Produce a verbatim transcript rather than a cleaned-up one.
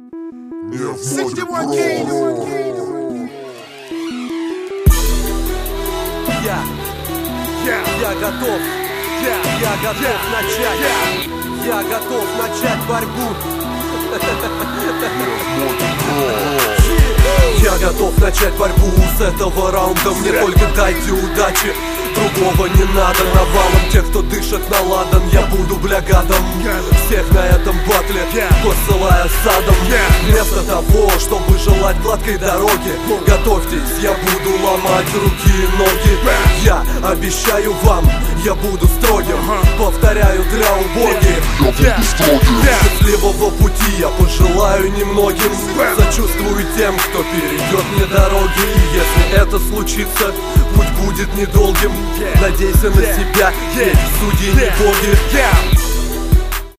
Не в моде про. Я, я, я готов, я, я готов начать, я готов начать борьбу. Я готов начать борьбу с этого раунда. Мне только дайте удачи, другого не надо. Навалом тех, кто дышит на ладан, я буду бля гадом. Всех на этом батле посылая садом. Вместо того, чтобы желать гладкой дороги, готовьтесь, я буду ломать руки и ноги. Я обещаю вам, я буду строгим. Повторяю для убогих, счастливого пути я пожелаю немногим. Сочувствую тем, кто перейдет мне дороги. И если это случится, путь будет недолгим. Надейся на себя, ведь судьи не боги.